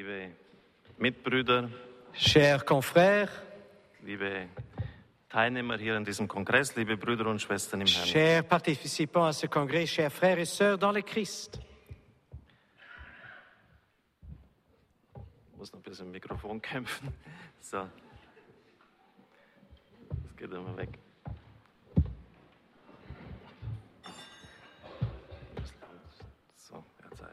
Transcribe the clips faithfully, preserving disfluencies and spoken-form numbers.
Liebe Mitbrüder, Chers confrères, liebe Teilnehmer hier an diesem Kongress, liebe Brüder und Schwestern im Herrn. chers participants à ce congrès, chers frères et sœurs dans le Christ. Ich muss noch ein bisschen im Mikrofon kämpfen. So. Das geht immer weg. So, Verzeihung.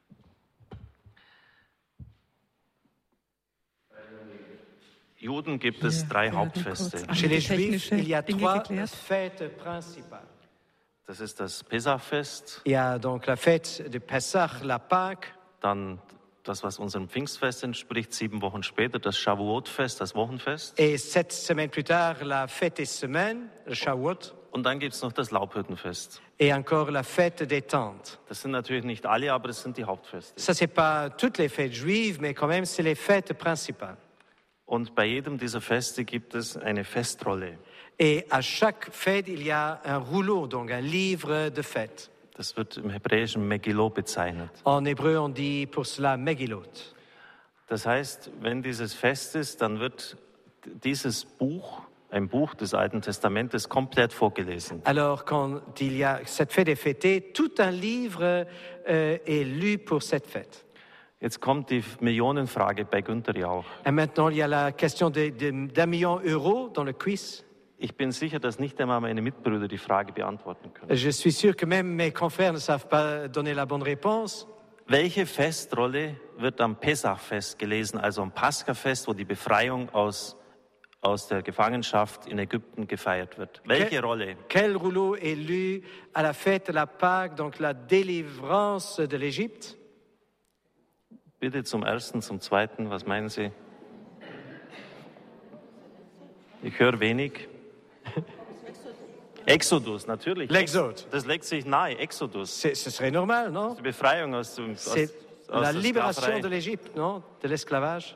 Juden gibt es drei Hauptfeste. Chez les Juifs, il y a Dinge trois geklärt. fêtes principales. Das ist das Pesachfest, Il y a donc la fête de Pessah, la Pâque, dann das, was unserem Pfingstfest entspricht, sieben Wochen später, das Shavuot-Fest, das Wochenfest. et sept semaines plus tard, la fête des semaines, le Shavuot, Und dann gibt es noch das Laubhüttenfest. et encore la fête des tentes. Das sind natürlich nicht alle, aber das sind die Hauptfeste. Ça, c'est pas toutes les fêtes juives, mais quand même, c'est les fêtes principales. Und bei jedem dieser Feste gibt es eine Festrolle. Et à chaque fête, il y a un rouleau, donc un livre de fête. Das wird im Hebräischen Megillah bezeichnet. En hébreu, on dit pour cela Megillot. Das heißt, wenn dieses Fest ist, dann wird dieses Buch, ein Buch des Alten Testamentes, komplett vorgelesen. Alors, quand il y a cette fête est fêtée, tout un livre euh, est lu pour cette fête. Jetzt kommt die Millionenfrage bei Günther Jauch. Et maintenant, il y a la question de- de- d'un million d'euros dans le quiz. Ich bin sicher, dass nicht einmal meine Mitbrüder die Frage beantworten können. Je suis sûr que même mes confrères ne savent pas donner la bonne réponse. Welche Festrolle wird am Pesachfest gelesen, also am Paschafest, wo die Befreiung aus, aus der Gefangenschaft in Ägypten gefeiert wird? Welche Que- Rolle? Quel rouleau est lu à la fête de la Pâque, donc la délivrance de l'Égypte? Bitte zum Ersten, zum Zweiten, was meinen Sie? Ich höre wenig. Exodus, natürlich. L'Exode. Das legt sich nahe, Exodus. C'est- Ce serait normal, non? Die Befreiung aus, dem, aus, C'est aus la der libération de Sklaverei. l'Égypte, non? De l'esclavage.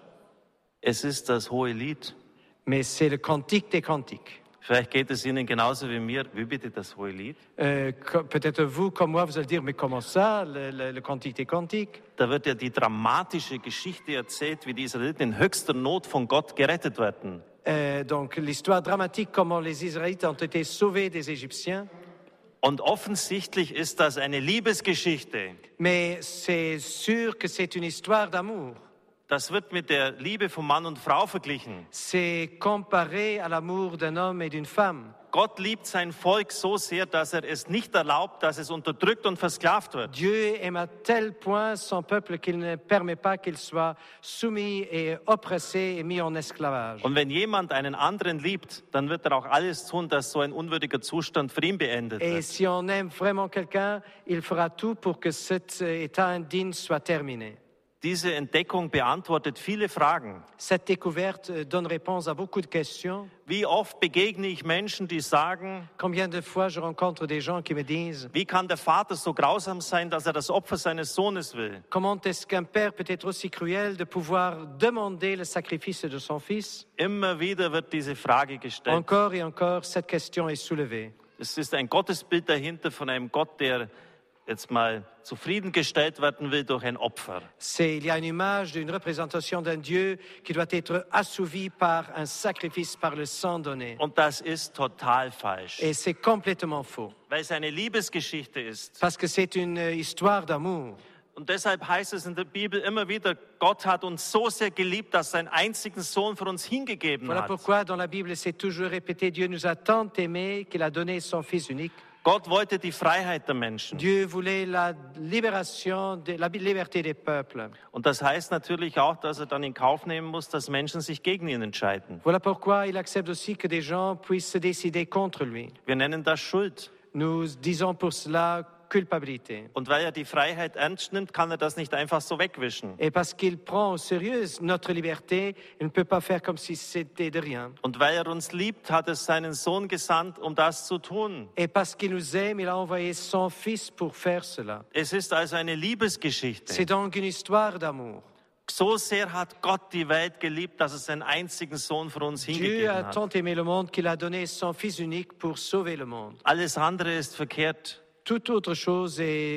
Es ist das hohe Lied. Mais c'est le cantique des cantiques. Vielleicht geht es Ihnen genauso wie mir. Wie bitte das hohe Lied? Euh, co- Peut-être vous, comme moi, vous allez dire, mais comment ça, le, le- le cantique des cantiques? Da wird ja die dramatische Geschichte erzählt, wie die Israeliten in höchster Not von Gott gerettet werden. Euh, donc l'histoire dramatique, comment les Israélites ont été sauvés des Égyptiens. Und offensichtlich ist das eine Liebesgeschichte. Mais c'est sûr que c'est une histoire d'amour. Das wird mit der Liebe von Mann und Frau verglichen. C'est comparé à l'amour d'un homme et d'une femme. Gott liebt sein Volk so sehr, dass er es nicht erlaubt, dass es unterdrückt und versklavt wird. Dieu aime à tel point son peuple qu'il ne permet pas qu'il soit soumis et oppressé et mis en esclavage. Und wenn jemand einen anderen liebt, dann wird er auch alles tun, dass so ein unwürdiger Zustand für ihn beendet Et wird. si on aime vraiment quelqu'un, il fera tout pour que cet état indigne soit terminé. Diese Entdeckung beantwortet viele Fragen. Cette découverte euh, donne réponse à beaucoup de questions. Wie oft begegne ich Menschen, die sagen, Combien de fois je rencontre des gens qui me disent wie kann der Vater so grausam sein, dass er das Opfer seines Sohnes will? comment est-ce qu'un père peut être aussi cruel de pouvoir demander le sacrifice de son fils? Immer wieder wird diese Frage gestellt. Encore et encore, cette question est soulevée. Es ist ein Gottesbild dahinter von einem Gott, der jetzt mal zufriedengestellt werden will durch ein Opfer. C'est, il y a une image, une représentation d'un Dieu qui doit être assouvi par un sacrifice, par le sang donné. Und das ist total falsch, Et c'est complètement faux, weil es eine Liebesgeschichte ist. parce que c'est une euh, histoire d'amour. Und deshalb heißt es in der Bibel immer wieder, Gott hat uns so sehr geliebt, dass er seinen einzigen Sohn für uns hingegeben Voilà hat. pourquoi dans la Bible c'est toujours répété, Dieu nous a tant aimés qu'il a donné son Fils unique. Gott wollte die Freiheit der Menschen. Dieu voulait la libération, de, la liberté des peuples. Und das heißt natürlich auch, dass er dann in Kauf nehmen muss, dass Menschen sich gegen ihn entscheiden. Voilà pourquoi il accepte aussi que des gens puissent se décider contre lui. Wir nennen das Schuld. Nous disons pour cela culpabilité. Und weil er die Freiheit ernst nimmt, kann er das nicht einfach so wegwischen. Et parce qu'il prend au sérieux notre liberté, il ne peut pas faire comme si c'était de rien. Und weil er uns liebt, hat er seinen Sohn gesandt, um das zu tun. Et parce qu'il nous aime, il a envoyé son Fils pour faire cela. Es ist also eine Liebesgeschichte. C'est donc une histoire d'amour. So sehr hat Gott die Welt geliebt, dass er seinen einzigen Sohn für uns Dieu hingegeben a hat. tant aimé le monde qu'il a donné son Fils unique pour sauver le monde. Alles andere ist verkehrt. Toute autre chose est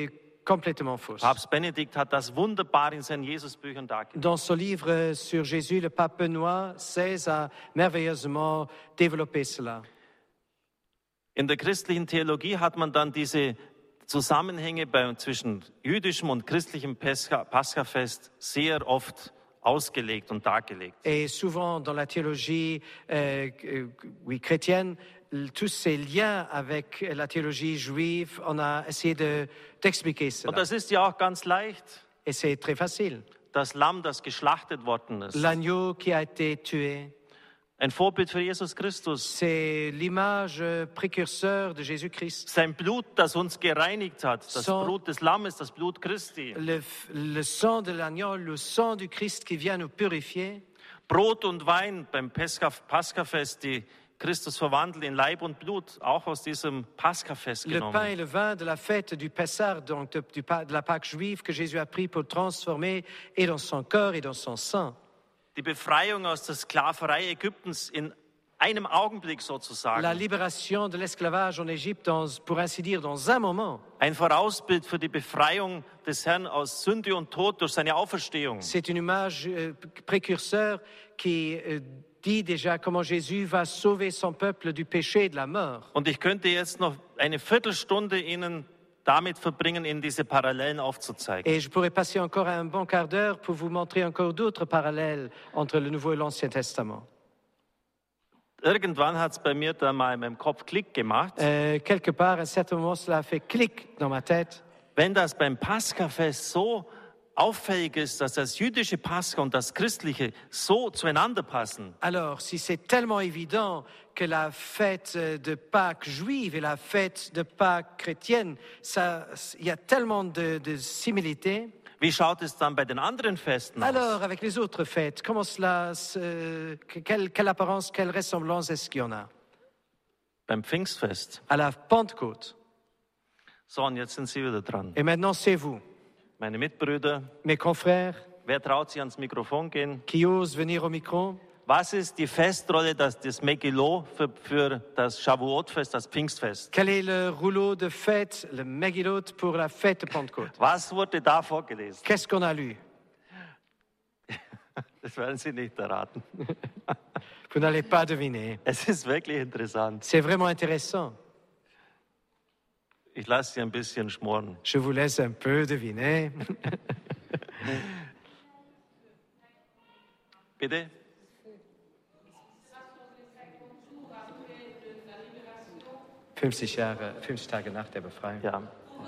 complètement fausse. Papst Benedikt hat das wunderbar in seinen Jesusbüchern dargelegt. Dans son livre sur Jésus, le pape Benoît seize a merveilleusement développé cela. In der christlichen Theologie hat man dann diese Zusammenhänge bei, zwischen jüdischem und christlichem Pascha, Paschafest sehr oft ausgelegt und dargelegt. Et souvent dans la théologie euh, oui, chrétienne, tous ces liens avec la théologie juive, on a essayé de, d'expliquer cela. Und das ist ja auch ganz leicht. Et c'est très facile. Das Lamm, das geschlachtet worden ist. L'agneau qui a été tué, Ein Vorbild für Jesus Christus. c'est l'image précurseur de Jésus-Christ. Sein Blut, das uns gereinigt hat. Das So- Blut des Lammes, das Blut Christi. Le, le sang de l'agneau, le sang du Christ qui vient nous purifier. Brot und Wein beim Pescha, Paschafest, die Christus verwandelt in Leib und Blut, auch aus diesem Paschafest Le pain genommen. et le vin de la fête du Pessah, donc de, du, de la Pâque juive que Jésus a pris pour transformer et dans son corps et dans son sang. Die Befreiung aus der Sklaverei Ägyptens in einem Augenblick La sozusagen. libération de l'esclavage en Égypte, dans, pour ainsi dire, dans un moment. Ein Vorausbild für die Befreiung des Herrn aus Sünde und Tod durch seine Auferstehung. C'est une image euh, précurseur qui euh, dit déjà comment Jésus va sauver son peuple du péché et de la mort. Und ich könnte jetzt noch eine Viertelstunde Ihnen damit verbringen, Ihnen diese Parallelen aufzuzeigen. Et je pourrais passer encore un bon quart d'heure pour vous montrer encore d'autres parallèles entre le Nouveau et l'Ancien Testament. Irgendwann hat es bei mir da mal in meinem Kopf Klick gemacht. Euh, quelque part, à un certain moment, cela a fait clic dans ma tête. Wenn das beim Paschafest so auffällig ist, dass das jüdische Pascha und das christliche so zueinander passen, Alors, si c'est tellement évident que la fête de Pâques juive et la fête de Pâques chrétienne, ça, il y a tellement de, de similitudes. wie schaut es dann bei den anderen Festen aus? Alors, avec les autres fêtes, comment cela, se, quelle, quelle apparence, quelle ressemblance est-ce qu'il y en a? Beim Pfingstfest. À la Pentecôte. So, und jetzt sind Sie wieder dran. Et maintenant, c'est vous, Meine Mitbrüder, mes confrères, wer traut sich ans Mikrofon gehen? qui osent venir au micro. Was ist die Festrolle, das, das Megillah für, für das Shavuot-Fest, das Pfingstfest? Quel est le rouleau de fête, le Megillot pour la fête de Pentecôte? Was wurde da vorgelesen? Qu'est-ce qu'on a lu? Das werden Sie nicht erraten. Vous n'allez pas deviner. Es ist wirklich interessant. C'est vraiment intéressant. Ich lasse Sie ein bisschen schmoren. Je vous laisse un peu deviner. Bitte? fünfzig Jahre, fünfzig Tage nach der Befreiung. Ja.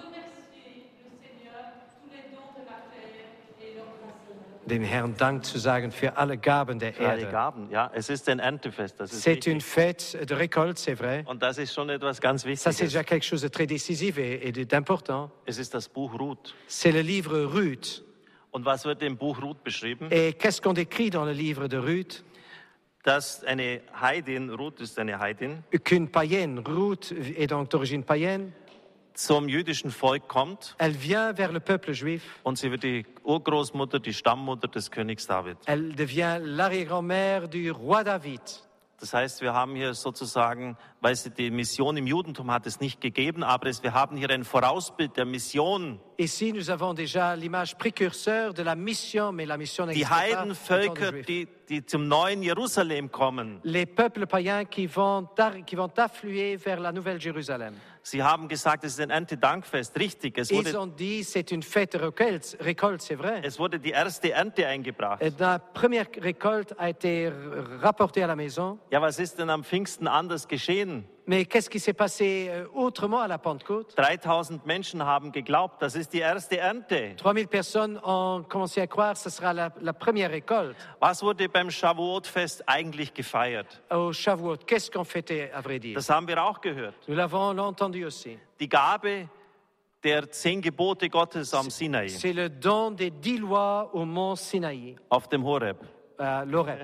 Den Herrn Dank zu sagen für alle Gaben der Für alle Erde. Gaben, ja. Es ist ein Erntefest, das ist C'est une wichtig. fête de récolte, c'est vrai. Und das ist schon etwas ganz Ça, c'est Wichtiges. déjà quelque chose de très décisif et, et de- d'important. Es ist das Buch Ruth. C'est le livre Ruth. Und was wird im Buch Ruth beschrieben? Et qu'est-ce qu'on décrit dans le livre de Ruth? Dass eine Heidin, Ruth ist eine Heidin, Qu'une païenne, Ruth est donc d'origine païenne, zum jüdischen Volk kommt elle vient vers le peuple juif. und sie wird die Urgroßmutter, die Stammmutter des Königs David. Elle devient l'arrière-grand-mère du roi David. Das heißt, wir haben hier sozusagen, weil sie die Mission im Judentum hat es nicht gegeben, aber es, wir haben hier ein Vorausbild der Mission. Ici, nous avons déjà l'image précurseur de la mission, mais la mission Die n'existe pas. au temps des Heidenvölker, Juifs. die, die zum neuen Jerusalem kommen, Les peuples païens qui vont, ar- qui vont affluer vers la nouvelle Jérusalem. sie haben gesagt, es ist ein Erntedankfest, richtig. Es Ils wurde, ont dit c'est une fête récolte, récolte, c'est vrai. es wurde die erste Ernte eingebracht. Et la première récolte a été r- rapportée à la maison. Ja, was ist denn am Pfingsten anders geschehen? Mais qu'est-ce qui s'est passé euh, autrement à la Pentecôte? dreitausend Menschen haben geglaubt, das ist die erste Ernte. trois mille personnes ont commencé à croire que ce sera la, la première récolte. Was wurde beim Shavuot-Fest eigentlich gefeiert? Au Shavuot, qu'est-ce qu'on fêtait, à vrai dire? Das haben wir auch gehört. Nous l'avons entendu aussi. Die Gabe der zehn Gebote Gottes am Sinai, C'est le don des dix lois au mont Sinaï, auf dem Horeb. à l'Oreb.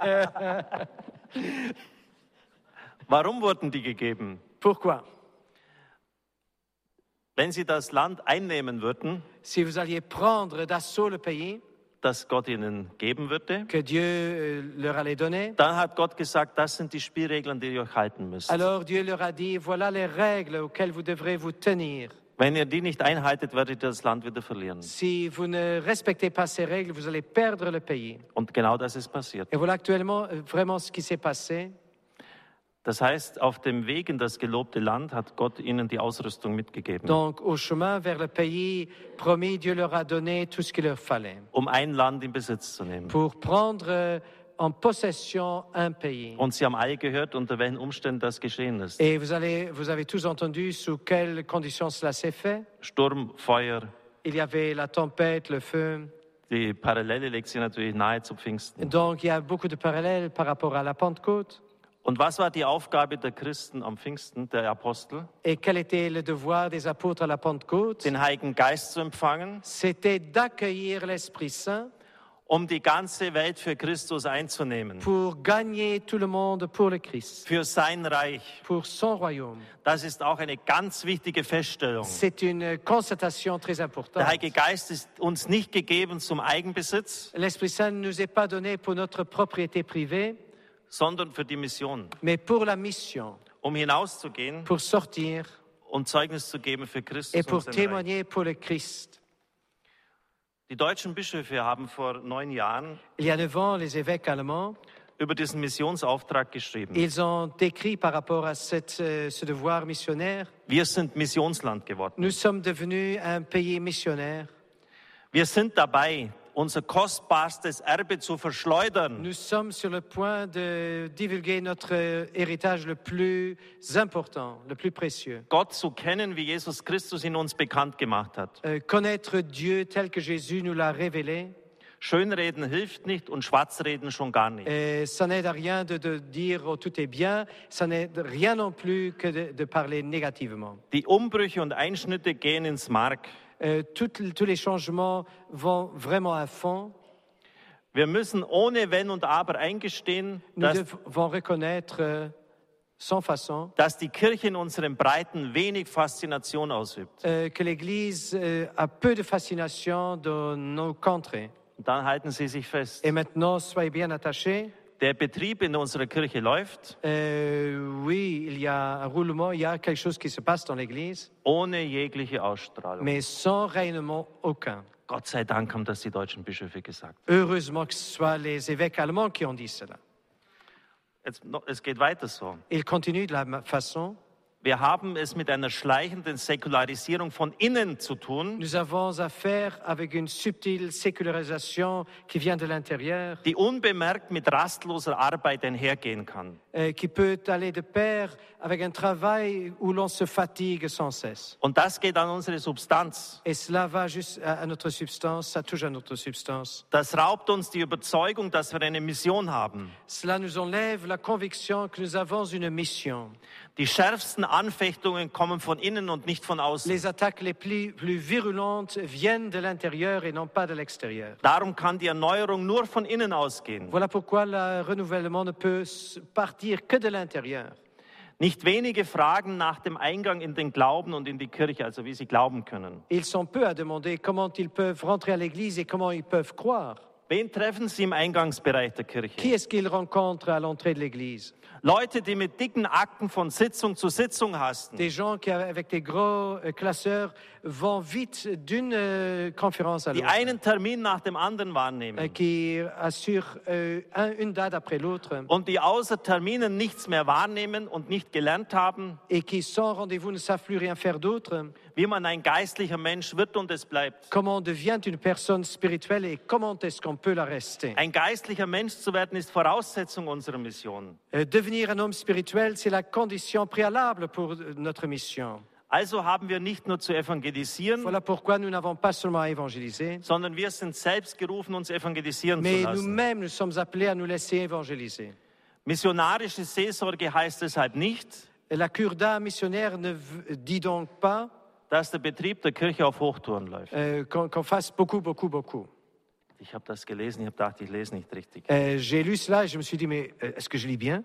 Warum wurden die gegeben? Pourquoi? Wenn sie das Land einnehmen würden, Si vous alliez prendre d'assaut le pays das Gott ihnen geben würde, que Dieu euh, leur allait donner, dann hat Gott gesagt, das sind die Spielregeln, die ihr euch halten müsst. alors Dieu leur a dit, voilà les règles auxquelles vous devrez vous tenir. Wenn ihr die nicht einhaltet, werdet ihr das Land wieder verlieren. Si vous ne respectez pas ces règles, vous allez perdre le pays. Und genau das ist passiert. Et voilà actuellement euh, vraiment ce qui s'est passé. Das heißt, auf dem Weg in das gelobte Land hat Gott ihnen die Ausrüstung mitgegeben, Donc, au chemin vers le pays promis, Dieu leur a donné tout ce qu'il leur fallait um ein Land in Besitz zu nehmen. pour prendre euh, en possession un pays. Und sie haben alle gehört, unter welchen Umständen das geschehen ist. Et vous, allez, vous avez tous entendu sous quelles conditions cela s'est fait. Sturm, Feuer. Il y avait la tempête, le feu. Die Parallele legt sich natürlich nahe zu Pfingsten. Donc, il y a beaucoup de parallèles par rapport à la Pentecôte. Und was war die Aufgabe der Christen am Pfingsten, der Apostel? Et quel était le devoir des apôtres à la Pentecôte? Den Heiligen Geist zu empfangen, C'était d'accueillir l'Esprit Saint um die ganze Welt für Christus einzunehmen, pour gagner tout le monde pour le Christ, für sein Reich. pour son royaume. Das ist auch eine ganz wichtige Feststellung. C'est une constatation très Der importante. Heilige Geist ist uns nicht gegeben zum Eigenbesitz, L'Esprit Saint ne nous est pas donné pour notre propriété privée, sondern für die Mission, mais pour la mission, um hinauszugehen pour sortir und Zeugnis zu geben für Christus et pour und sein Reich. témoigner pour le Christ. Die deutschen Bischöfe haben vor neun Jahren Il y a neuf ans, les évêques allemands, über diesen Missionsauftrag geschrieben. ils ont écrit par rapport à cette, euh, ce devoir missionnaire. Wir sind Missionsland geworden. Nous sommes devenus un pays missionnaire. Wir sind dabei, unser kostbarstes Erbe zu verschleudern. Nous sommes sur le point de divulguer notre euh, héritage le plus important, le plus précieux. Gott zu kennen, wie Jesus Christus ihn uns bekannt gemacht hat. Euh, connaître Dieu tel que Jésus nous l'a révélé. Schönreden hilft nicht und Schwarzreden schon gar nicht. Et ça n'aide à rien de, de dire oh, tout est bien, ça n'aide rien non plus que de, de parler négativement. Die Umbrüche und Einschnitte gehen ins Mark. Euh, toutes- tous les changements vont vraiment à fond. Wir müssen ohne Wenn und Aber eingestehen, Nous dass, devons reconnaître euh, sans façon dass die Kirche in unseren Breiten wenig Faszination ausübt. euh, que l'Église euh, a peu de fascination dans nos contrées. Und dann halten Sie sich fest. Et maintenant, soyez bien attachés. Der Betrieb in unserer Kirche läuft Euh, oui, il y a un roulement, il y a quelque chose qui se passe dans l'Église, ohne jegliche Ausstrahlung. mais sans rayonnement aucun. Gott sei Dank haben das die deutschen Bischöfe gesagt. Heureusement que ce soit les évêques allemands qui ont dit cela. Jetzt, noch- es geht weiter so. Ils continuent de la ma- façon. Wir haben es mit einer schleichenden Säkularisierung von innen zu tun, Nous avons affaire avec une subtile sécularisation qui vient de l'intérieur, die unbemerkt mit rastloser Arbeit einhergehen kann. euh, qui peut aller de pair avec un travail où l'on se fatigue sans cesse. Und das geht an unsere Substanz. Et cela va juste à, à notre substance, ça touche à notre substance. Das raubt uns die Überzeugung, dass wir eine Mission haben. Cela nous enlève la conviction que nous avons une mission. Die schärfsten Anfechtungen kommen von innen und nicht von außen. Les attaques les plus, plus virulentes viennent de l'intérieur et non pas de l'extérieur. Darum kann die Erneuerung nur von innen ausgehen. Voilà pourquoi le renouvellement ne peut s- partir que de l'intérieur. Nicht wenige fragen nach dem Eingang in den Glauben und in die Kirche, also wie sie glauben können. Ils sont peu à demander comment ils peuvent rentrer à l'église et comment ils peuvent croire. Wen treffen sie im Eingangsbereich der Qui Kirche? est-ce qu'ils rencontrent à l'entrée de l'église? Leute, die mit dicken Akten von Sitzung zu Sitzung hasten. Des gens qui, avec des gros euh, classeurs, vont vite d'une euh, conférence à Die l'autre, einen Termin nach dem anderen euh, wahrnehmen qui assurent euh, un- une date après l'autre und die außer Terminen nichts mehr wahrnehmen und nicht gelernt haben, et qui, sans rendez-vous, ne savent plus rien faire d'autre. wie man ein geistlicher Mensch wird und es bleibt. Comment on devient une personne spirituelle et comment est-ce qu'on peut la rester? Ein geistlicher Mensch zu werden ist Voraussetzung unserer Mission. Euh, devenir un homme spirituel, c'est la condition préalable pour euh, notre mission. Also haben wir nicht nur zu evangelisieren, Voilà pourquoi nous n'avons pas seulement à évangéliser, sondern wir sind selbst gerufen, uns evangelisieren zu mais lassen. nous-mêmes, nous sommes appelés à nous laisser évangéliser. Missionarische Seelsorge heißt deshalb nicht, Et la cure d'âme missionnaire ne v- dit donc pas dass der Betrieb der Kirche auf Hochtouren läuft. euh, qu'on qu'on fasse beaucoup, beaucoup, beaucoup. Ich habe das gelesen, ich habe gedacht, ich lese nicht richtig. Euh, J'ai lu cela et je me suis dit, mais euh, est-ce que je lis bien?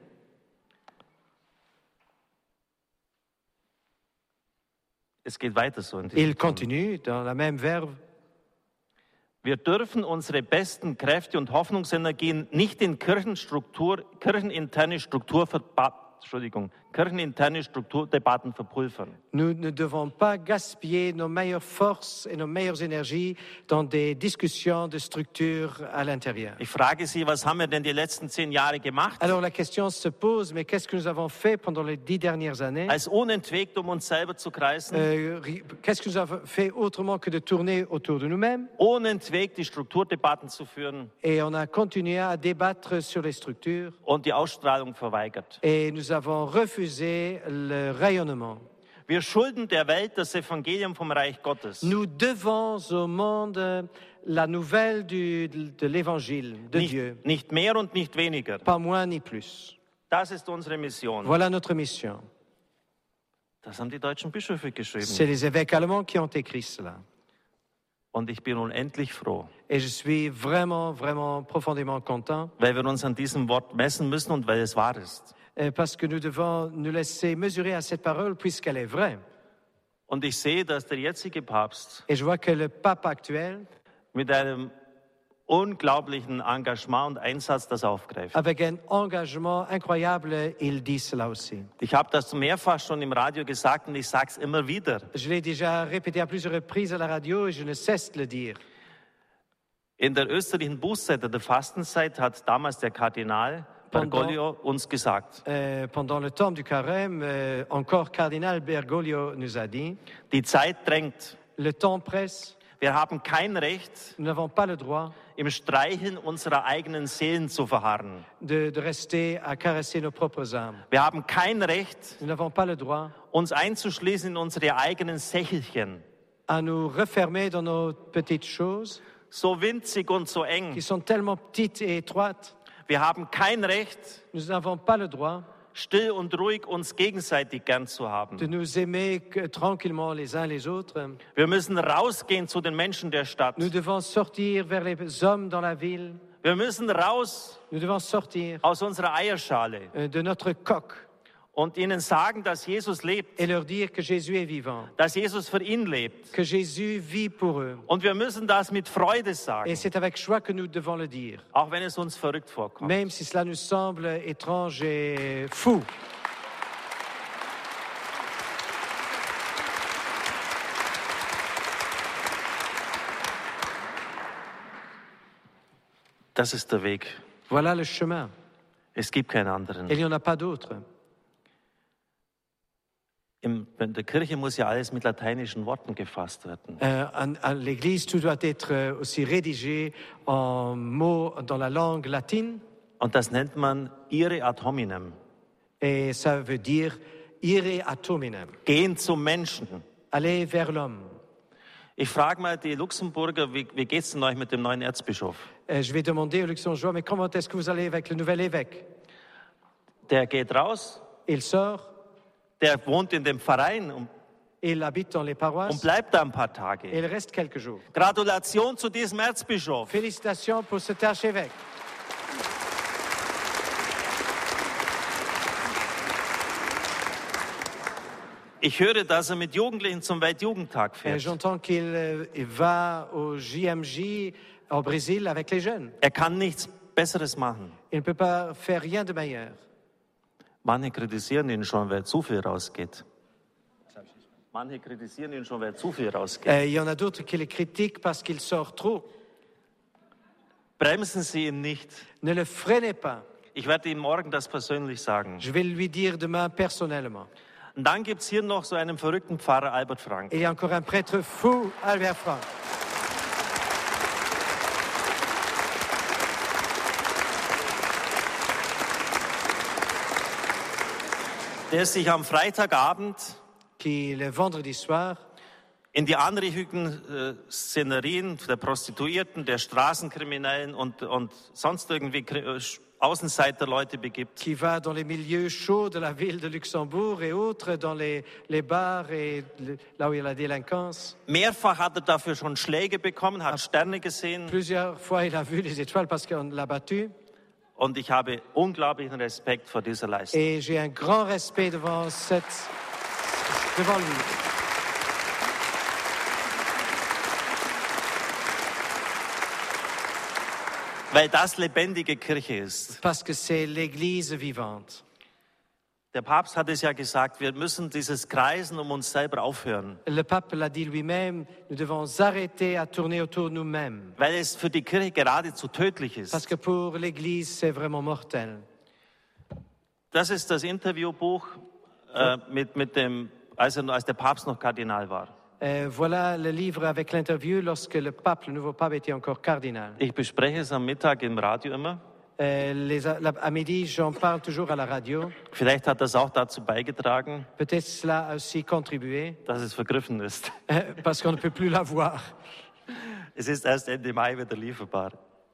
Es geht weiter so in diesem Il Thema. continue dans la même verbe. Wir dürfen unsere besten Kräfte und Hoffnungsenergien nicht in Kirchenstruktur, kircheninterne Struktur, Entschuldigung, kircheninterne Strukturdebatten verpulvern. Nous ne devons pas gaspiller nos meilleures forces et nos meilleures énergies dans des discussions de structure à l'intérieur. Ich frage Sie, was haben wir denn die letzten zehn Jahre gemacht? Alors la question se pose, mais qu'est-ce que nous avons fait pendant les dix dernières années? Als unentwegt, um uns selber zu kreisen, Euh, ri- Qu'est-ce que nous avons fait autrement que de tourner autour de nous-mêmes? unentwegt die Strukturdebatten zu führen Et on a continué à débattre sur les structures und die Ausstrahlung verweigert. et nous avons refusé le rayonnement. Wir schulden der Welt das Evangelium vom Reich Gottes. Nous devons au monde la nouvelle du- de l'Évangile de Dieu, Nicht, nicht mehr und nicht weniger. pas moins ni plus. Das ist unsere Mission. Voilà notre mission. Das haben die deutschen Bischöfe C'est geschrieben. les évêques allemands qui ont écrit cela. Und ich bin unendlich froh, Et je suis vraiment, vraiment profondément content weil wir uns an diesem Wort messen müssen und weil es wahr ist. euh, parce que nous devons nous laisser mesurer à cette parole puisqu'elle est vraie. Und ich sehe, dass der jetzige Papst Et je vois que le pape actuel, mit einem unglaublichen Engagement und Einsatz das aufgreift. avec un engagement incroyable, il dit cela aussi. Ich habe das mehrfach schon im Radio gesagt und ich sage es immer wieder. Je l'ai déjà répété à plusieurs reprises à la radio et je ne cesse de le dire. In der österreichischen Bußzeit, der Fastenzeit, hat damals der Kardinal Bergoglio uns gesagt, Euh, pendant le temps du carême, euh, encore cardinal Bergoglio nous a dit, die Zeit drängt. le temps presse, Wir haben kein Recht, nous n'avons pas le droit im Streicheln unserer eigenen Seelen zu verharren. de, de rester à caresser nos propres âmes. Wir haben kein Recht, Nous n'avons pas le droit uns einzuschließen in unsere eigenen Sächelchen, à nous refermer dans nos petites choses so winzig und so qui eng. sont tellement petites et étroites. Wir haben kein Recht, Nous n'avons pas le droit still und ruhig uns gegenseitig gern zu de haben. nous aimer que- tranquillement les uns les autres. Wir müssen rausgehen zu den Menschen der Stadt. Nous devons sortir vers les hommes dans la ville. Wir müssen raus Nous devons sortir aus unserer Eierschale euh, de notre coque und ihnen sagen, dass Jesus lebt, et leur dire que Jésus est vivant, dass Jesus für ihn lebt. que Jésus vit pour eux. Und wir müssen das mit Freude Et sagen, c'est avec joie que nous devons le dire, auch wenn es uns verrückt vorkommt. même si cela nous semble étrange et fou. Das ist der Weg. Voilà le chemin. Es gibt keinen anderen. Il n'y en a pas d'autre. Im- In der Kirche muss ja alles mit lateinischen Worten gefasst werden. Euh, en- à l'Église, tout doit être euh, aussi rédigé en mots dans la langue latine. Und das nennt man ire ad hominem. Et ça veut dire ire ad hominem, Gehen zum Menschen. aller vers l'homme. Ich frage mal die Luxemburger, wie, wie geht es denn euch mit dem neuen Erzbischof? Euh, je vais demander au Luxembourgeois, mais comment est-ce que vous allez avec le nouvel évêque? Der geht raus, Il sort, der wohnt in dem Verein und, il habite dans les und paroisses bleibt da ein paar et Tage. il reste quelques jours. Gratulation zu diesem Erzbischof. Félicitations pour cet archevêque. Ich höre, dass er mit Jugendlichen zum Weltjugendtag Et fährt. j'entends qu'il euh, il va au J M J au Brésil avec les jeunes. Er kann nichts Besseres machen. Il ne peut pas faire rien de meilleur. Manche kritisieren ihn schon, weil zu viel rausgeht. Manche kritisieren ihn schon, weil zu viel rausgeht. Euh, il y en a d'autres qui le critiquent parce qu'il sort trop. Bremsen Sie ihn nicht. Ne le freinez pas. Ich werde ihm morgen das persönlich sagen. Je vais lui dire demain personnellement. Und dann gibt es hier noch so einen verrückten Pfarrer, Albert Frank. Il y a encore un prêtre fou, Albert Frank. Der sich am Freitagabend Qui, le vendredi soir, in die anrüchigen äh, Szenerien der Prostituierten, der Straßenkriminellen und, und sonst irgendwie Kri- äh, Außenseiterleute begibt. qui va dans les milieux chauds de la ville de Luxembourg et autres, dans les, les bars et le- là où il y a la délinquance. Mehrfach hat er dafür schon Schläge bekommen, hat Sterne gesehen Plusieurs fois, il a vu les étoiles parce qu'on l'a battu. und ich habe unglaublichen Respekt vor dieser Leistung. Et j'ai un grand respect devant, cette, devant lui. Weil das lebendige Kirche ist. Parce que c'est l'Église vivante. Der Papst hat es ja gesagt, wir müssen dieses Kreisen um uns selber aufhören. Le pape l'a dit lui-même, nous devons arrêter à tourner autour de nous-mêmes. Weil es für die Kirche geradezu tödlich ist. Parce que pour l'Église, c'est vraiment mortel. Das ist das Interviewbuch, äh, mit, mit dem, als, er, als der Papst noch Kardinal war. Euh, voilà le livre avec l'interview lorsque le pape, le nouveau pape, était encore cardinal. Ich bespreche es am Mittag im Radio immer. Euh, les, la, à midi, j'en parle toujours à la radio. Vielleicht hat das auch dazu beigetragen, Peut-être cela a aussi contribué, dass es vergriffen ist. euh, parce qu'on ne peut plus la voir. Es ist erst Ende Mai wieder lieferbar.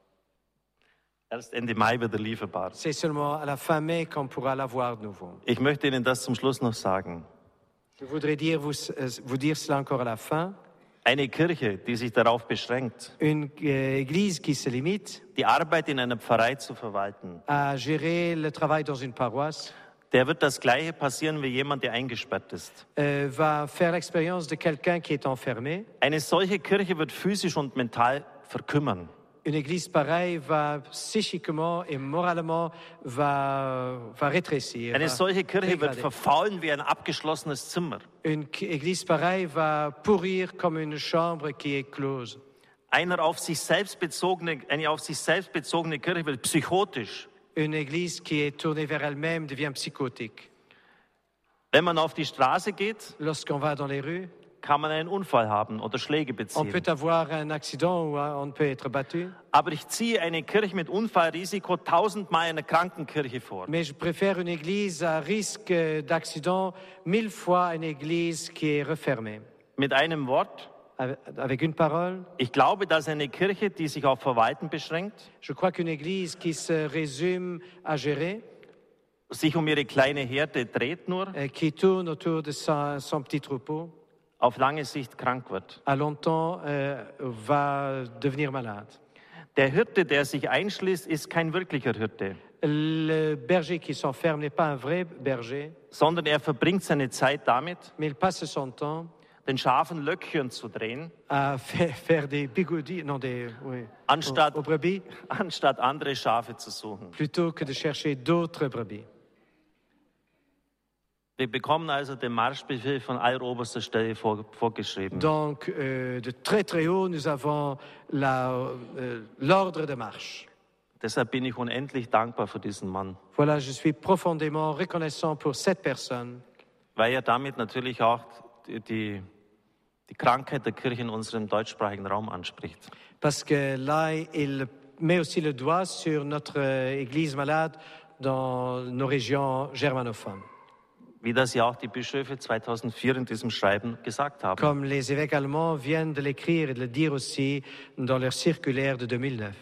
Erst Ende Mai wieder lieferbar. C'est seulement à la fin mai qu'on pourra la voir de nouveau. Ich möchte Ihnen das zum Schluss noch sagen. Je voudrais dire, vous, euh, vous dire cela encore à la fin. Eine Kirche, die sich darauf beschränkt, Une euh, église qui se limite die Arbeit in einer Pfarrei zu verwalten, à gérer le travail dans une paroisse, der wird das Gleiche passieren wie jemand, der eingesperrt ist. euh, va faire l'expérience de quelqu'un qui est enfermé. Eine solche Kirche wird physisch und mental verkümmern. Une église pareille va psychiquement et moralement va, va rétrécir. Eine va solche Kirche wird dégrader. verfaulen wie ein abgeschlossenes Zimmer. Une k- église pareille va pourrir comme une chambre qui est close. Einer auf sich selbst bezogene, eine auf sich selbst bezogene Kirche wird psychotisch. Une église qui est tournée vers elle-même devient psychotique. Wenn man auf die Straße geht, Lorsqu'on va dans les rues, kann man einen Unfall haben oder Schläge on beziehen. peut avoir un accident ou euh, on peut être battu. Aber ich ziehe eine Kirche mit Unfallrisiko tausendmal einer Krankenkirche vor. Mais je préfère une église à risque d'accident mille fois une église qui est refermée. Mit einem Wort, Avec- Avec une parole, ich glaube, dass eine Kirche, die sich auf Verwalten beschränkt, je crois qu'une église qui se résume à gérer, sich um ihre kleine Herde dreht nur, euh, qui tourne autour de son, son petit troupeau, auf lange Sicht krank wird. à longtemps euh, va devenir malade. Der Hirte, der sich einschließt, ist kein wirklicher Hirte, Le berger qui s'enferme n'est pas un vrai berger, sondern er verbringt seine Zeit damit, mais il passe son temps den Schafen Löckchen zu drehen, à faire, faire des bigoudis, non des, oui, anstatt, aux, aux brebis, anstatt andere Schafe zu suchen. plutôt que de chercher d'autres brebis. Wir bekommen also den Marschbefehl von alleroberster Stelle vor, vorgeschrieben. Donc, euh, de très très haut, nous avons la, euh, l'ordre de marche. Deshalb bin ich unendlich dankbar für diesen Mann, Voilà, je suis profondément reconnaissant pour cette personne, weil er damit natürlich auch die, die, die Krankheit der Kirche in unserem deutschsprachigen Raum anspricht. parce que là, il met aussi le doigt sur notre euh, Église malade dans nos régions germanophones. Wie das ja auch die Bischöfe zweitausendvier in diesem Schreiben gesagt haben. Comme les évêques allemands viennent de l'écrire et de le dire aussi dans leur circulaire de deux mille neuf.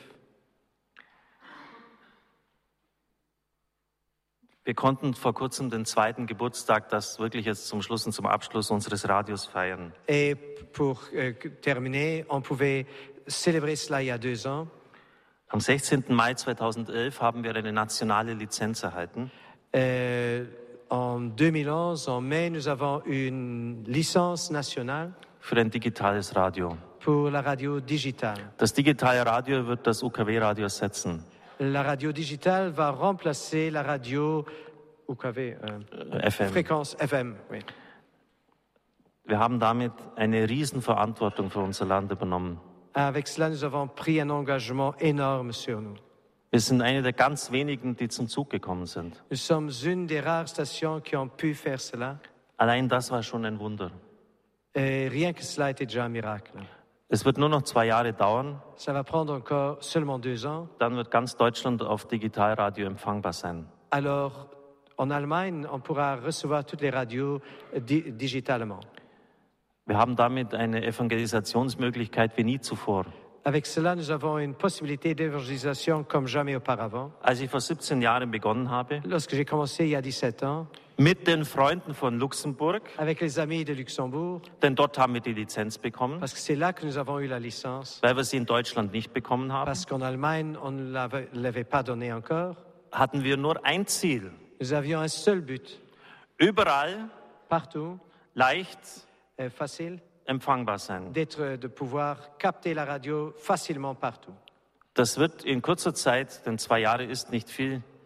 Wir konnten vor kurzem den zweiten Geburtstag, das wirklich jetzt zum Schluss und zum Abschluss unseres Radios feiern. Et pour euh, terminer, on pouvait célébrer cela il y a deux ans. Am sechzehnten Mai zweitausendelf haben wir eine nationale Lizenz erhalten. Euh, en deux mille onze, en mai, nous avons une licence nationale Für ein digitales Radio. pour la radio digitale. Das digitale Radio wird das U K W-Radio ersetzen. La radio digitale va remplacer la radio U K W, euh, F M. fréquence F M. Oui. Wir haben damit eine Riesenverantwortung für unser Land übernommen. Avec cela, nous avons pris un engagement énorme sur nous. Wir sind eine der ganz wenigen, die zum Zug gekommen sind. Nous sommes une des rares stations qui ont pu faire cela. Allein das war schon ein Wunder. Et rien que cela était déjà un miracle. Es wird nur noch zwei Jahre dauern, Ça va prendre encore seulement deux ans. dann wird ganz Deutschland auf Digitalradio empfangbar sein. Alors, en Allemagne, on pourra recevoir toutes les radios di- digitalement. Wir haben damit eine Evangelisationsmöglichkeit wie nie zuvor. Avec cela, nous avons une possibilité d'évangélisation comme jamais auparavant. Als ich vor siebzehn Jahren begonnen habe, Lorsque j'ai commencé il y a dix-sept ans, mit den Freunden von Luxemburg, avec les amis de Luxembourg, denn dort haben wir die Lizenz bekommen, parce que c'est là que nous avons eu la licence, weil wir sie in Deutschland nicht bekommen haben, parce qu'en Allemagne, on ne l'avait l'avait pas donné encore. hatten wir nur ein Ziel. Nous avions un seul but, Überall partout, leicht euh, facile, empfangbar sein. d'être, de pouvoir capter la radio facilement partout. Das wird in kurzer Zeit, denn zwei Jahre ist nicht viel,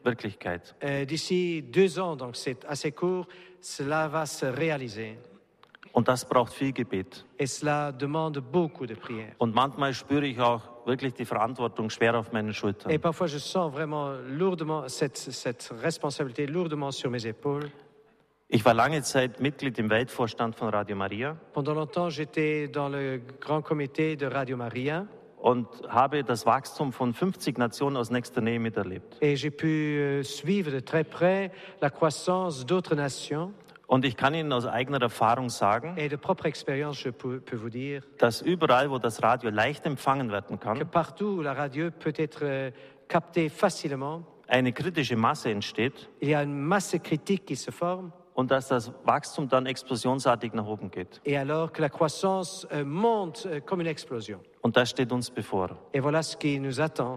Wirklichkeit. Euh, D'ici deux ans, donc c'est assez court, cela va se réaliser. Und das braucht viel Gebet. Et cela demande beaucoup de prière. Und manchmal spüre ich auch wirklich die Verantwortung schwer auf meinen Et Schultern. parfois, je sens vraiment lourdement cette, cette responsabilité lourdement sur mes épaules. Ich war lange Zeit Mitglied im Weltvorstand von Radio Maria Pendant longtemps, j'étais dans le grand comité de Radio Maria und habe das Wachstum von fünfzig Nationen aus nächster Nähe miterlebt. et j'ai pu euh, suivre de très près la croissance d'autres nations. Und ich kann Ihnen aus eigener Erfahrung sagen, Et de propre expérience, je peux, peux vous dire dass überall, wo das Radio leicht empfangen werden que kann, partout où la radio peut être euh, captée facilement, eine kritische Masse entsteht il y a une masse critique qui se forme. und dass das Wachstum dann explosionsartig nach oben geht. Et alors que la croissance euh, monte euh, comme une explosion. Und das steht uns bevor. Et voilà ce qui nous attend.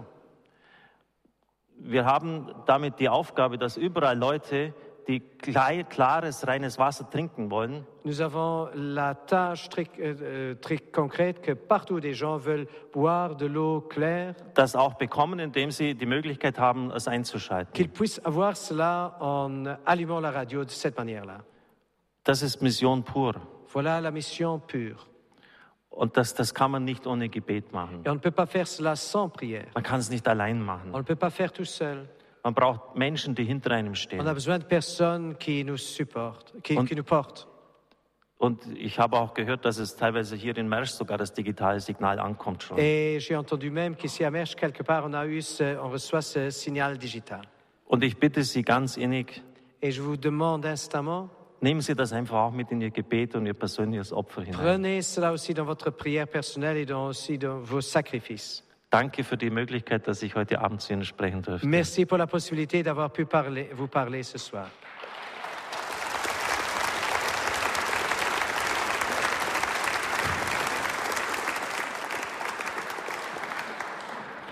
Wir haben damit die Aufgabe, dass überall Leute, die klar, klares, reines Wasser trinken wollen, Nous avons la tâche très, euh, très concrète que partout où des gens veulent boire de l'eau claire, das auch bekommen, indem sie die Möglichkeit haben, es einzuschalten. qu'ils puissent avoir cela en allumant la radio de cette manière-là. Das ist Mission pur. Voilà la mission pure. Und das, das kann man nicht ohne Gebet machen. Et on ne peut pas faire cela sans prière. Man kann es nicht allein On machen. ne peut pas faire tout seul. Man braucht Menschen, die hinter einem On a stehen. besoin de personnes qui nous supportent, qui, Und- qui nous portent. Und ich habe auch gehört, dass es teilweise hier in Mersch sogar das digitale Signal ankommt schon. Et j'ai entendu même qu'ici à Mersch, quelque part, on, a eu ce, on reçoit ce signal digital. Und ich bitte Sie ganz innig, Et je vous demande instamment, nehmen Sie das einfach auch mit in Ihr Gebet und Ihr persönliches Opfer hinein. prenez cela aussi dans votre prière personnelle et dans, aussi dans vos sacrifices. Danke für die Möglichkeit, dass ich heute Abend zu Ihnen sprechen durfte. Merci pour la possibilité d'avoir pu parler, vous parler ce soir.